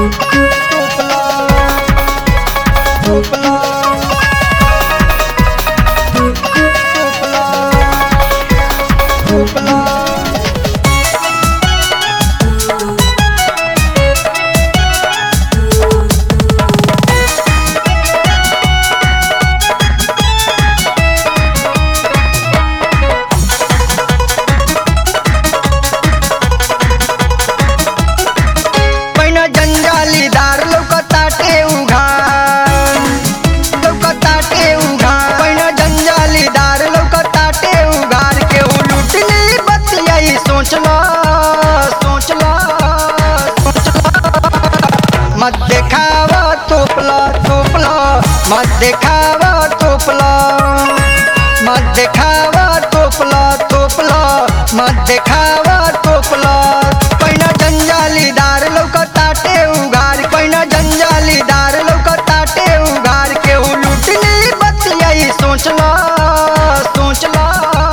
मत देखावा तोपला तोपला मत देखावा तोपला मत देखावा तोपला तोपला मत देखावा तोपला पैना जंजालीदार लौकताटे उगार पैना जंजालीदार लौकताटे उगार के लुटनी बतियाई सोचला सोचला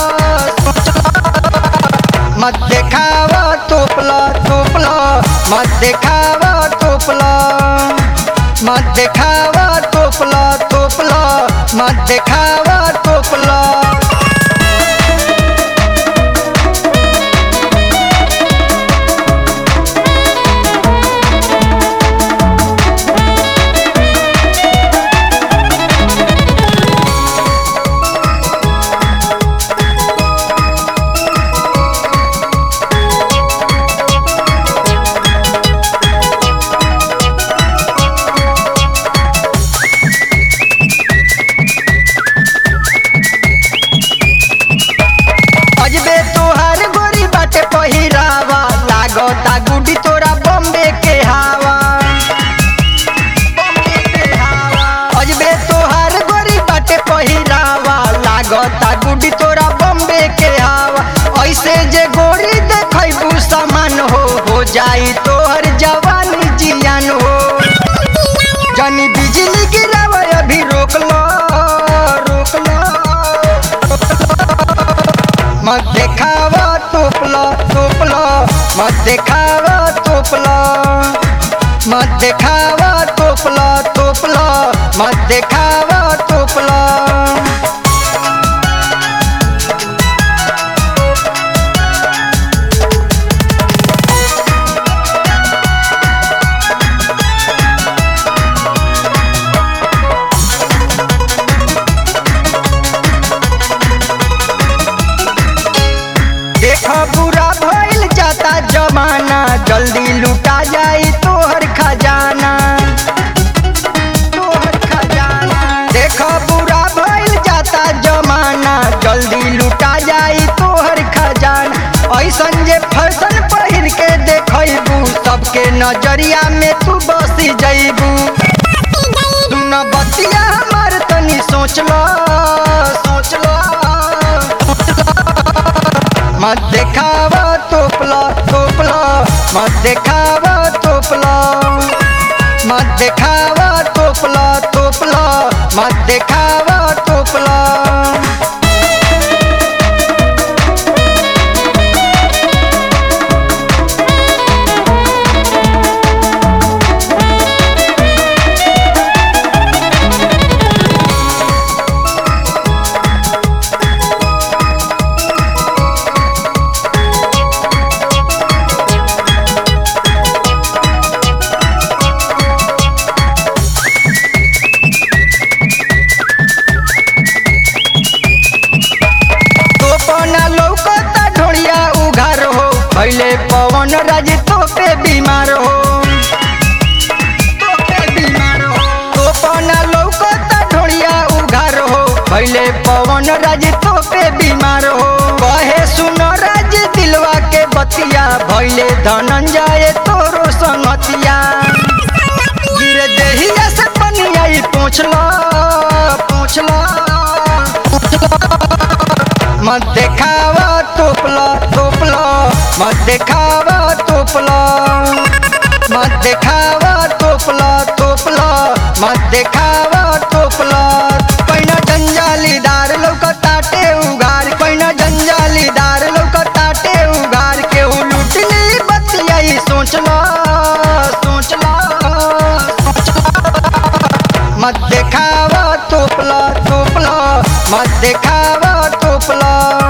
मत देखावा तोपला तोपला मत देखावा तोपला मत देखावा तोपला तोपला मत देखावा तोपला अजबे तोहर गोरी बाटे पहिरावा लागता गुडी तोरा बॉम्बे के हवा अजबे तोहर गोरी बाटे पहिरावा लागता गुडी तोरा बॉम्बे के हवा ऐसे जे गोरी देखैबू सामान हो जाई तोहर जवानी जियान हो जानी बिजली गिरावा अभी रोक लो रोक लो मत देखावा तोपला तोपला मत देखावा तोपला मत देखावा तोपला तोपला मत देखावा तोपला देखा बुरा भइल जाता जमाना जल्दी लुटा जाई तोहर खजाना तोहर खजाना देखा बुरा भइल जाता जमाना जल्दी लुटा जाई तोहर खजाना ऐसन जे फैशन पहिर के देखैबू सबके नजरिया में तू बसी जइबू सुन बतिया हमार तनी सोचला सोचला मत देखावा तोपला तोपला मत देखावा तोपला मत देखावा तोपला तोपला मत देखावा तोपला पहले पवन राज तो पे बीमार हो तो पना लौकता ढोड़िया उघार हो पहले पवन राज तो पे बीमार हो कहे सुनो राज दिलवा के बतिया भैले धनंजय तोरो संगतिया गिर देहिया से पनिया पूछला पूछला मत देखावा तोपला तोपला मत देखावा तोपला मत देखावा तोपला तोपला मत देखावा तोपला पैना जंजालीदार लौकताटे उगार पैना जंजालीदार लौकताटे उगार के लुटनी बतियाई सोचला सोचला मत देखावा तोपला तोपला मत देखावा तोपला।